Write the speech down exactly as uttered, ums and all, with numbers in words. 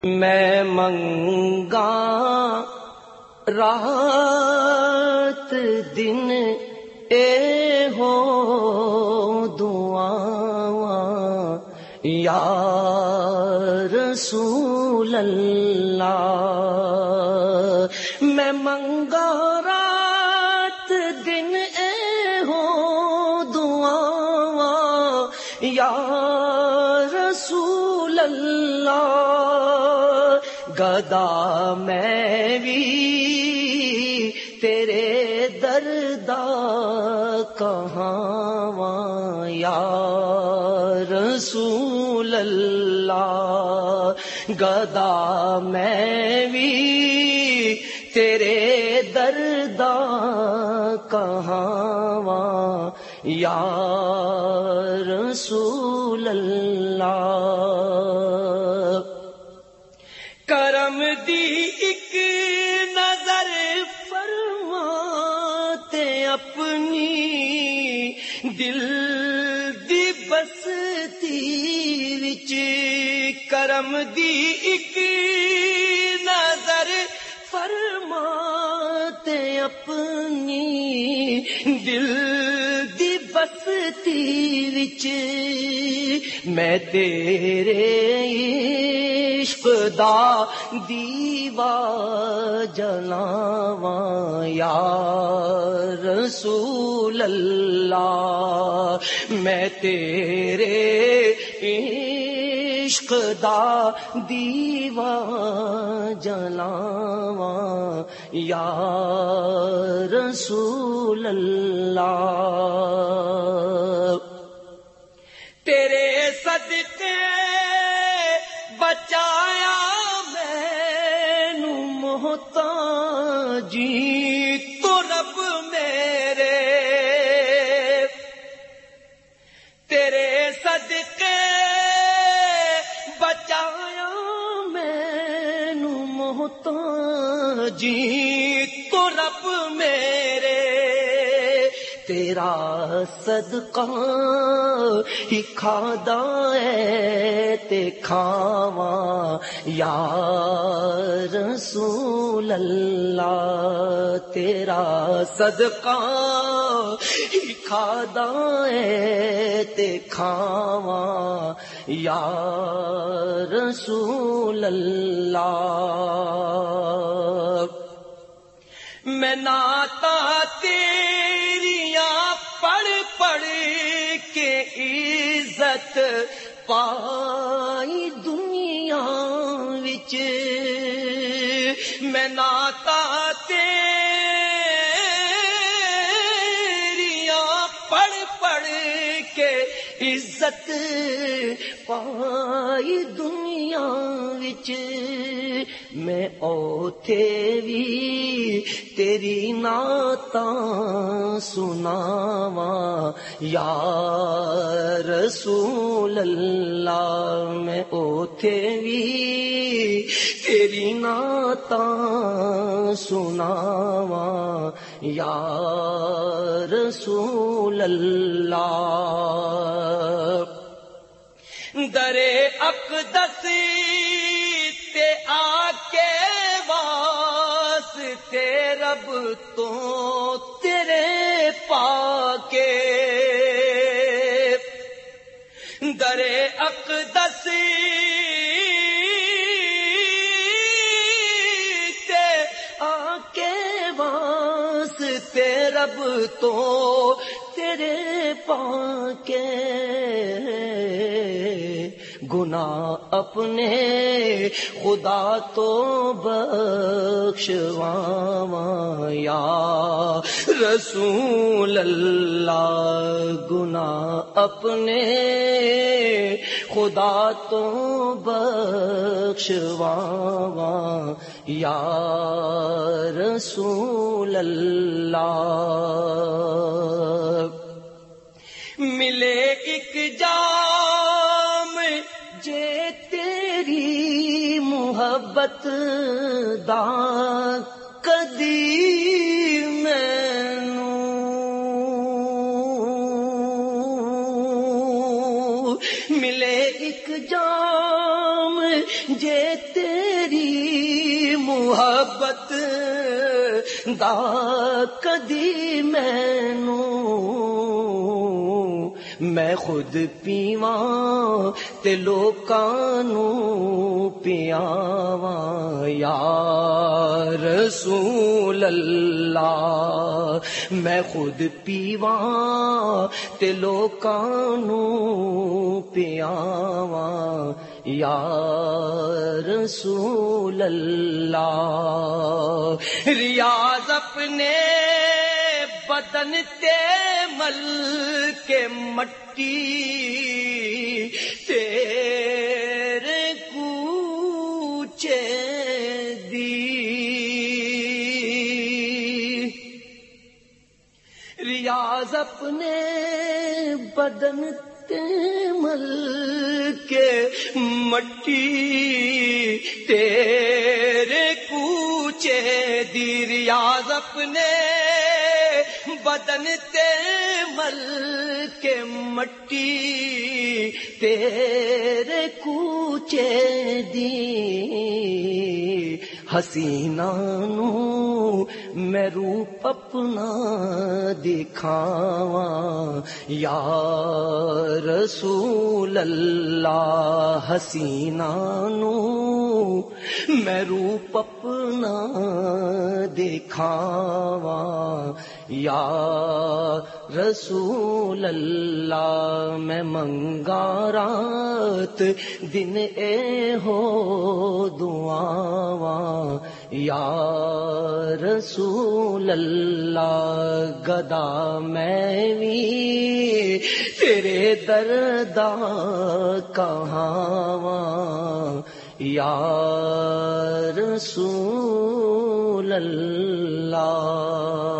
میں منگا رات دن اے ہو دعا یا رسول اللہ، میں منگا رات دن اے ہو دعا یا رسول اللہ، گدا میں بھی تیرے دردا کہاں یا رسول اللہ، گدا میں بھی تیرے دردا کہاں یا رسول اللہ، کرم دی ایک نظر فرماتے اپنی دل دی بستی وچ، کرم دی ایک نظر فرماتے اپنی دل دی بستی وچ، میں تیرے عشق دا دیوا جلاواں یا رسول اللہ، میں تیرے عشق دا دیوا جلاواں یا رسول اللہ، تیرے صدقے بچایا مینو محتاجی تو رب میرے، تیرے صدقے بچایا مینو محتاجی تو رب میرے، تیرا صدقہ ہی کھادا ہے تے کھاواں یا رسول اللہ، تیرا صدقہ ہی کھادا ہے تے کھاواں یا رسول اللہ، میں نعتاں تیریاں پڑھ پڑھ کے عزت پائی دنیا وچ، میں نعتاں تیریاں پڑھ پڑھ کے عزت پائی دنیا وچ، میں اوتھے وی تیری نعتاں سناواں یا رسول اللہ، میں اوتھے وی تیری نعتاں سناواں یا رسول اللہ، درے اقدس تے آ کے واسطے رب تو تیرے پاکے، درے اقدس تے آ کے واسطے رب تو تیرے پاکے، گناہ اپنے خدا تو بخشواواں یا رسول اللہ، گناہ اپنے خدا تو بخشواواں یا رسول اللہ، ملے ایک جام جے تیری محبت دا کدی مینوں، ملے ایک جام جے تیری تیری محبت دا کدی مینوں میں خود پیواں تے لوکاں نوں پیاواں یا رسول اللہ میں خود پیواں تے لوکاں نوں پیاواں یا رسول اللہ ریاض اپنے بدن تے مل کے مٹی تیرے کوچے دی ریاض اپنے بدن تے مل کے مٹی تیرے کوچے دی ریاض اپنے بدن تے مل کے مٹی تیرے کوچے دی حسینہ نوں میں روپ اپنا دکھاواں یا رسول اللہ حسینہ نوں میں روپ اپنا دکھاواں یا رسول اللہ میں منگا رات دن اے ہو دعاواں یا رسول اللہ گدا میں بھی تیرے دردا کہاواں یا رسول اللہ